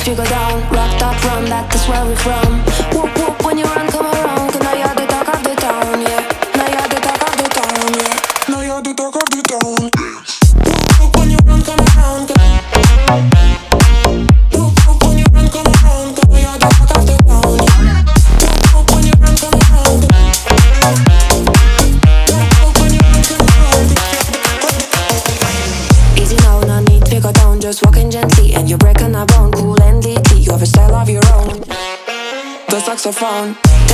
if you go down. Rock that run, that's where we're from. Whoop whoop when you run, come around. Cause now you're the talk of the town, yeah. Now you're the talk of the town, yeah. Now you're the talk of the town. Whoop whoop when you run, come around. Whoop whoop when you run, come around. Cause now you're the talk of the town, yeah. Whoop whoop when you run, come around. Whoop whoop when you run, come around. Easy now, no need to go down. Just walking gently and you're breaking a bone. Cool and deeply, you have a style of your own. The saxophone.